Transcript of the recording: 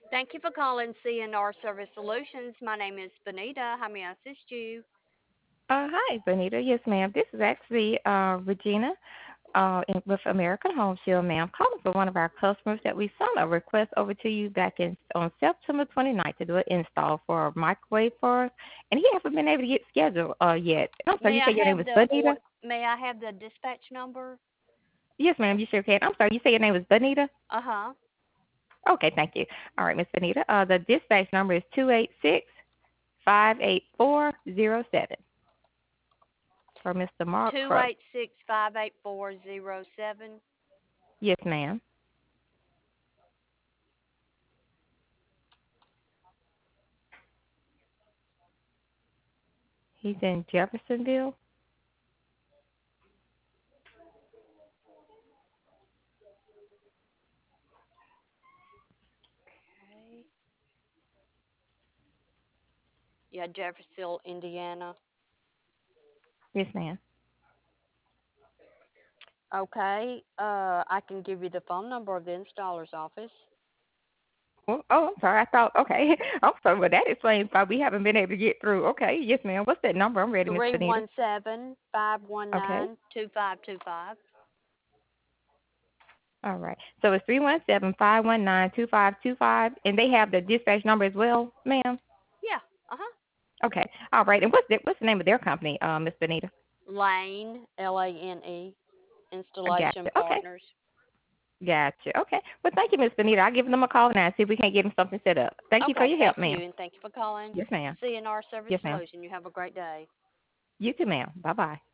Thank you for calling CNR Service Solutions. My name is Benita. How may I assist you? Hi, Benita. Yes, ma'am. This is actually Regina with American Home Shield, ma'am. Calling for one of our customers that we sent a request over to you back on September 29th to do an install for a microwave for us, and he hasn't been able to get scheduled yet. And I'm sorry, May you I said your name have was the Benita? may I have the dispatch number? Yes, ma'am. You sure can. I'm sorry, you said your name was Benita? Uh-huh. Okay, thank you. All right, Miss Benita. The dispatch number is 286-58407 for Mr. Mark Two Crow. eight six 58407. Yes, ma'am. He's in Jeffersonville. Okay. Yeah, Jeffersonville, Indiana. Yes, ma'am. Okay. I can give you the phone number of the installer's office. Oh, I'm sorry. I thought, okay. I'm sorry. Well, that explains why we haven't been able to get through. Okay. Yes, ma'am. What's that number? I'm ready, Miss Benita. 317-519-2525. Okay. All right. So it's 317-519-2525, and they have the dispatch number as well, ma'am? Yeah. Uh-huh. Okay. All right. And what's the name of their company, Miss Benita? Lane, Lane, I Installation gotcha. Okay. Partners. Gotcha. Okay. Well, thank you, Miss Benita. I'll give them a call now and see if we can't get them something set up. Thank you for Okay, your thank help, ma'am. you, and thank you for calling Yes, ma'am. CNR Service Yes, ma'am. Solution. You have a great day. You too, ma'am. Bye-bye.